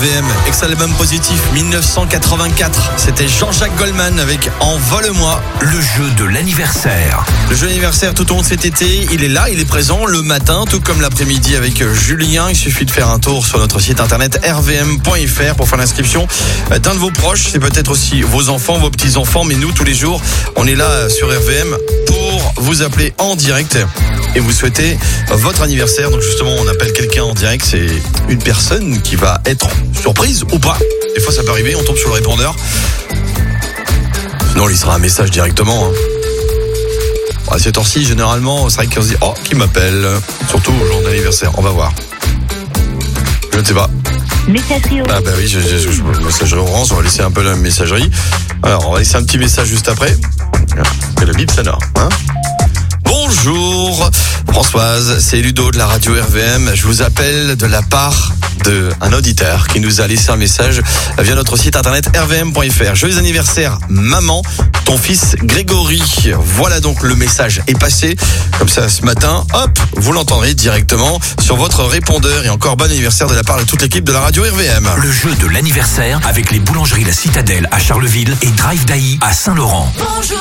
RVM. Excellent album positif 1984. C'était Jean-Jacques Goldman avec Envole-moi. Le jeu de l'anniversaire. Le jeu d'anniversaire tout au long de cet été, il est là, il est présent le matin, tout comme l'après-midi avec Julien. Il suffit de faire un tour sur notre site internet rvm.fr pour faire l'inscription d'un de vos proches. C'est peut-être aussi vos enfants, vos petits-enfants, mais nous, tous les jours, on est là sur RVM pour vous appeler en direct et vous souhaiter votre anniversaire. Donc justement, on appelle quelqu'un en direct, c'est une personne qui va être surprise ou pas. Des fois, ça peut arriver, on tombe sur le répondeur. Sinon, il sera un message directement. À cette heure-ci, généralement, c'est vrai qu'on se dit « Oh, qui m'appelle ?» Surtout au jour d'anniversaire. On va voir. Je ne sais pas. Messagerie Orange. Ah bah oui, messagerie Orange, on va laisser un peu la messagerie. Alors, on va laisser un petit message juste après. Et le bip sonore, hein. Bonjour Françoise, c'est Ludo de la radio RVM. Je vous appelle de la part d'un auditeur qui nous a laissé un message via notre site internet rvm.fr. Joyeux anniversaire maman, ton fils Grégory. Voilà, donc le message est passé. Comme ça ce matin, hop, vous l'entendrez directement sur votre répondeur. Et encore bon anniversaire de la part de toute l'équipe de la radio RVM. Le jeu de l'anniversaire avec les boulangeries La Citadelle à Charleville et Drive Daï à Saint-Laurent. Bonjour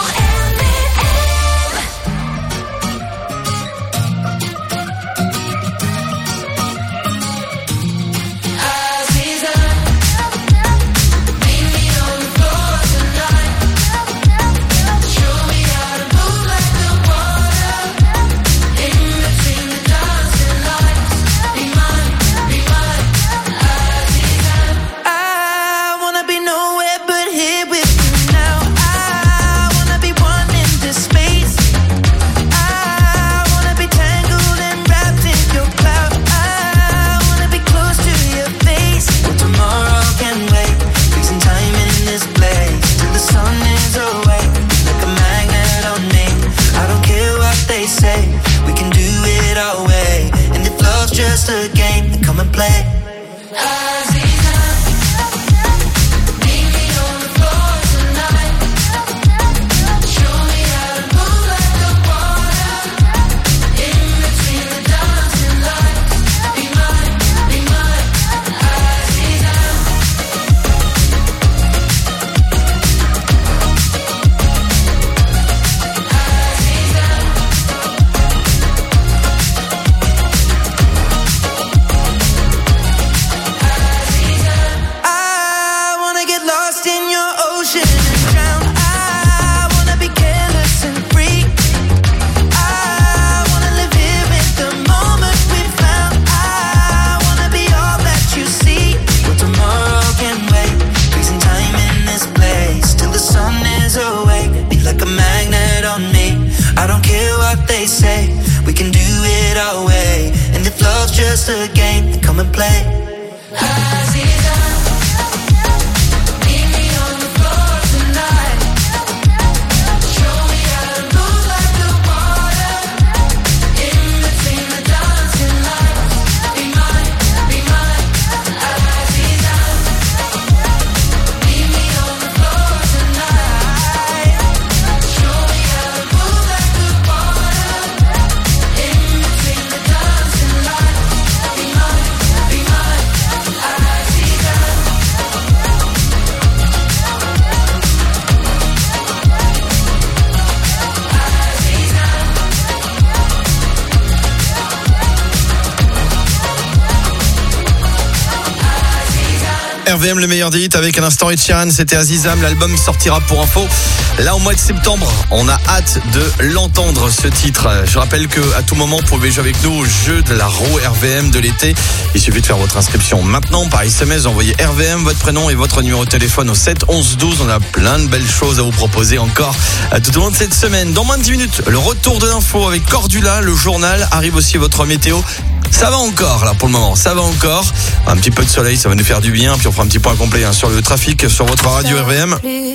RVM, le meilleur des hits avec un instant Ed Sheeran, c'était Azizam, l'album sortira pour info là au mois de septembre. On a hâte de l'entendre, ce titre. Je rappelle que à tout moment vous pouvez jouer avec nous au jeu de la roue RVM de l'été. Il suffit de faire votre inscription maintenant par SMS, envoyez RVM, votre prénom et votre numéro de téléphone au 7 11 12. On a plein de belles choses à vous proposer encore tout au long de cette semaine. Dans moins de 10 minutes, le retour de l'info avec Cordula, le journal, arrive aussi votre météo. Ça va encore là pour le moment, ça va encore. Un petit peu de soleil, ça va nous faire du bien. Puis on fera un petit point complet sur le trafic sur votre radio RVM.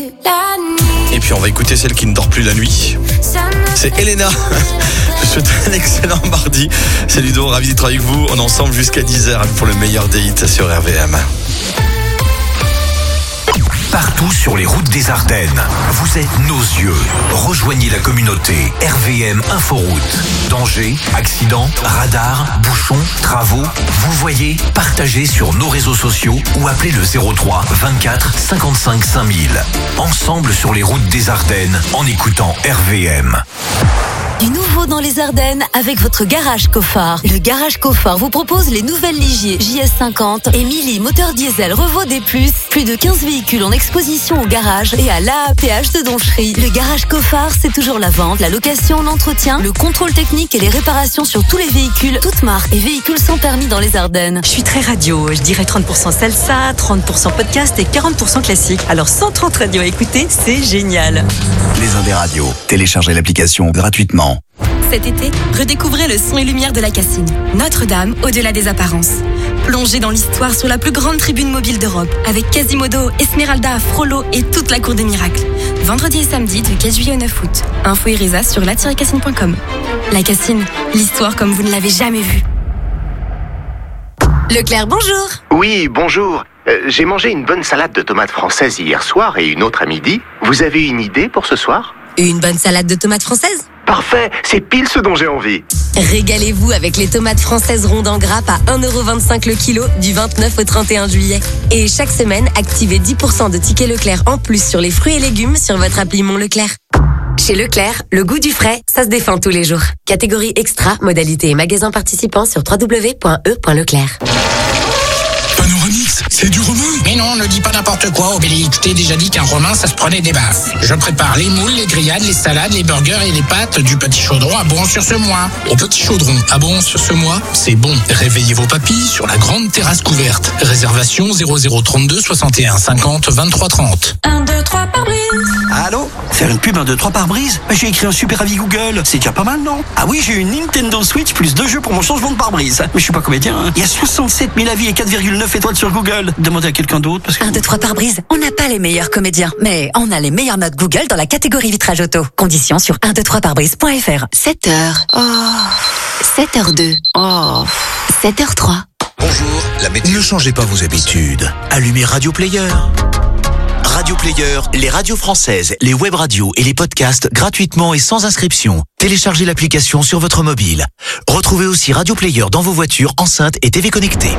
Et puis on va écouter celle qui ne dort plus la nuit. C'est Elena. Je souhaite un excellent mardi. C'est Ludo, ravi d'être avec vous. On est ensemble jusqu'à 10h pour le meilleur des hits sur RVM. Party partout sur les routes des Ardennes. Vous êtes nos yeux. Rejoignez la communauté RVM Inforoute. Danger, accident, radar, bouchons, travaux. Vous voyez, partagez sur nos réseaux sociaux ou appelez le 03 24 55 5000. Ensemble sur les routes des Ardennes en écoutant RVM. Du nouveau dans les Ardennes avec votre garage Cofard. Le garage Cofard vous propose les nouvelles Ligier JS50 et Mili moteur diesel Revo D+. Plus de 15 véhicules en exposition au garage et à l'AAPH de Donchery. Le garage Cofard, c'est toujours la vente, la location, l'entretien, le contrôle technique et les réparations sur tous les véhicules, toutes marques et véhicules sans permis dans les Ardennes. Je suis très radio, je dirais 30% salsa, 30% podcast et 40% classique. Alors 130 radios à écouter, c'est génial. Les Indes radios, téléchargez l'application gratuitement. Cet été, redécouvrez le son et lumière de la Cassine. Notre-Dame, au-delà des apparences. Plongez dans l'histoire sur la plus grande tribune mobile d'Europe, avec Quasimodo, Esmeralda, Frollo et toute la cour des miracles. Vendredi et samedi du 15 juillet au 9 août. Info Irisa sur la-cassine.com. La Cassine, l'histoire comme vous ne l'avez jamais vue. Leclerc, bonjour. Oui, bonjour. J'ai mangé une bonne salade de tomates françaises hier soir et une autre à midi. Vous avez une idée pour ce soir ? Une bonne salade de tomates françaises ? Parfait, c'est pile ce dont j'ai envie. Régalez-vous avec les tomates françaises rondes en grappe à 1,25€ le kilo du 29 au 31 juillet. Et chaque semaine, activez 10% de tickets Leclerc en plus sur les fruits et légumes sur votre appli Mon Leclerc. Chez Leclerc, le goût du frais, ça se défend tous les jours. Catégorie extra, modalités et magasins participants sur www.e.leclerc. Panoramix, c'est du romain. Mais non, ne dis pas n'importe quoi, Obélix. Je t'ai déjà dit qu'un romain, ça se prenait des baffes. Je prépare les moules, les grillades, les salades, les burgers et les pâtes du Petit Chaudron à Bon-sur-Semois. Au Petit Chaudron, à Bon-sur-Semois, c'est bon. Réveillez vos papilles sur la grande terrasse couverte. Réservation 0032 61 50 23 30. 1, 2, 3 par brise. Allô ? Faire une pub 1, 2, 3 par brise ? J'ai écrit un super avis Google. C'est déjà pas mal, non ? Ah oui, j'ai une Nintendo Switch plus 2 jeux pour mon changement de pare-brise. Mais je suis pas comédien, hein. Il y a 67 000 avis et 4,9 étoiles sur Google. Demandez à quelqu'un d'autre parce que... 1, 2, 3 par brise. On n'a pas les meilleurs comédiens, mais on a les meilleures notes Google dans la catégorie vitrage auto. Conditions sur 123parbrise.fr. 7h. Oh. 7h02. Oh. 7h03. Bonjour, la météo. Ne changez pas vos habitudes. Allumez Radio Player. Radio Player, les radios françaises, les web radios et les podcasts gratuitement et sans inscription. Téléchargez l'application sur votre mobile. Retrouvez aussi Radio Player dans vos voitures, enceintes et TV connectées.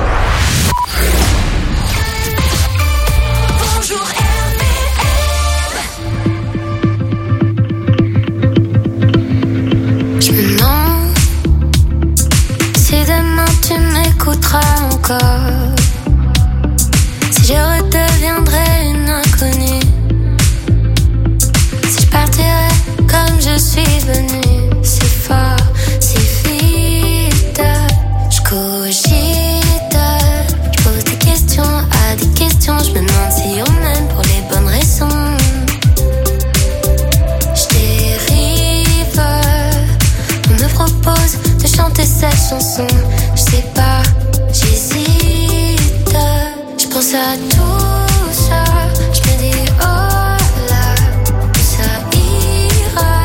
Je me demande si demain tu m'écouteras encore, si je redeviendrai une inconnue, si je partirai comme je suis venue, si fort, si vite. Je cogite, je pose des questions à des questions, je me demande si on m'aime pour les bonnes raisons. Je dérive, on me propose de chanter cette chanson, je sais pas, j'hésite, je pense à tout ça, je me dis oh là, ça ira,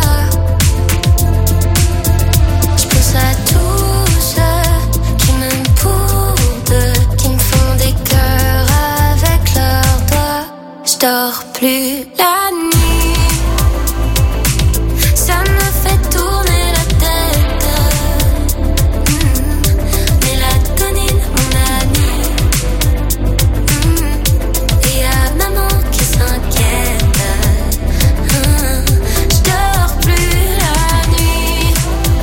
je pense à tous ceux qui m'aiment pour deux, qui me font des cœurs avec leurs doigts, je dors plus la nuit, ça me fait tourner la tête. Mélatonine, mon ami. Et y'a maman qui s'inquiète. Je dors plus la nuit,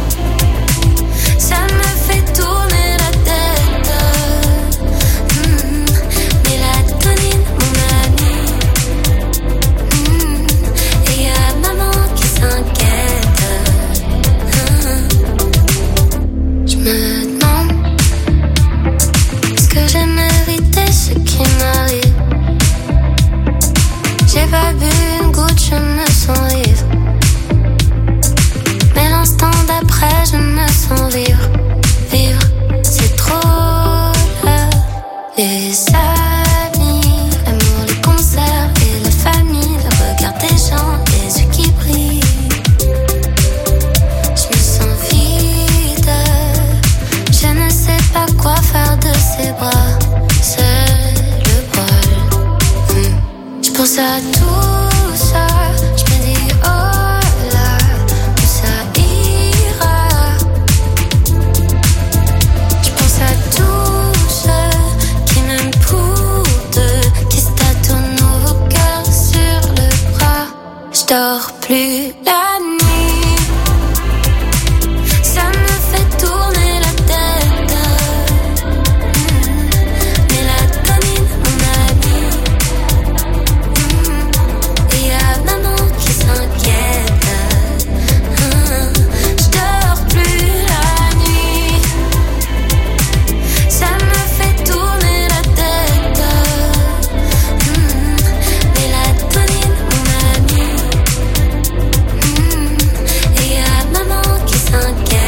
ça me fait tourner la tête. Mélatonine, mon ami. Et y'a maman qui s'inquiète. Je me demande, est-ce que j'ai mérité ce qui m'arrive? J'ai pas bu une goutte, je me sens ivre. Mais l'instant d'après, je me sens vivre. Vivre, c'est trop là. Les amis, l'amour, les concerts et la famille, le regard des gens, les yeux qui brillent. Je me sens vide, je ne sais pas quoi faire de ces bras. C'est le bol. Je pense à tout ça, je me dis oh là, où ça ira. Je pense à tous ceux qui m'aiment pour deux, qui se tâtonnent au cœur sur le bras. Je dors plus la nuit, ça me fait tourner la tête. Mélatonine, mon ami. Et y'a maman qui s'inquiète. Je dors plus la nuit, ça me fait tourner la tête. Mélatonine, mon ami. Et y'a maman qui s'inquiète.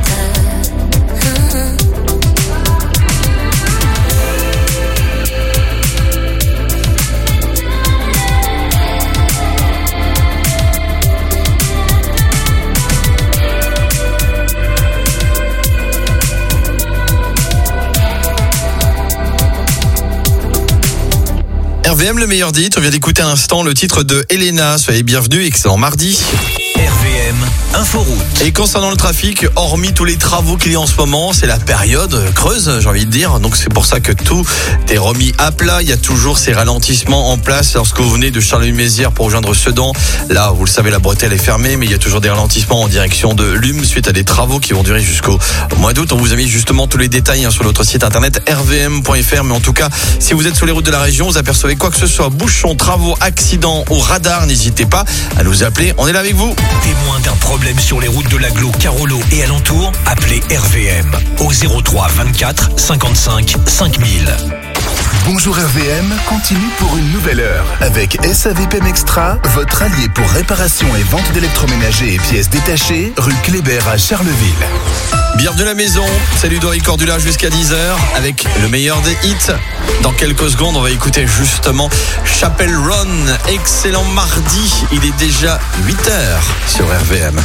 RVM, le meilleur dit. On vient d'écouter à l'instant le titre de Elena. Soyez bienvenus, excellent mardi. RVM Inforoute. Et concernant le trafic, hormis tous les travaux qu'il y a en ce moment, c'est la période creuse, j'ai envie de dire. Donc c'est pour ça que tout est remis à plat. Il y a toujours ces ralentissements en place lorsque vous venez de Charleville-Mézières pour rejoindre Sedan. Là, vous le savez, la bretelle est fermée, mais il y a toujours des ralentissements en direction de Lume suite à des travaux qui vont durer jusqu'au mois d'août. On vous a mis justement tous les détails sur notre site internet rvm.fr. Mais en tout cas, si vous êtes sur les routes de la région, vous apercevez quoi que ce soit, bouchons, travaux, accidents ou radar, n'hésitez pas à nous appeler. On est là avec vous. Témoin d'un problème sur les routes de l'Agglo, Carolo et alentour, appelez RVM au 03 24 55 5000. Bonjour RVM, continue pour une nouvelle heure avec SAVPM Extra, votre allié pour réparation et vente d'électroménager et pièces détachées, rue Kléber à Charleville. Bienvenue à la maison, c'est Ludovic Cordula jusqu'à 10h avec le meilleur des hits. Dans quelques secondes, on va écouter justement Chapel Run. Excellent mardi, il est déjà 8h sur RVM.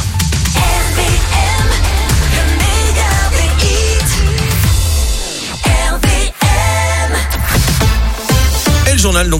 Et le journal donc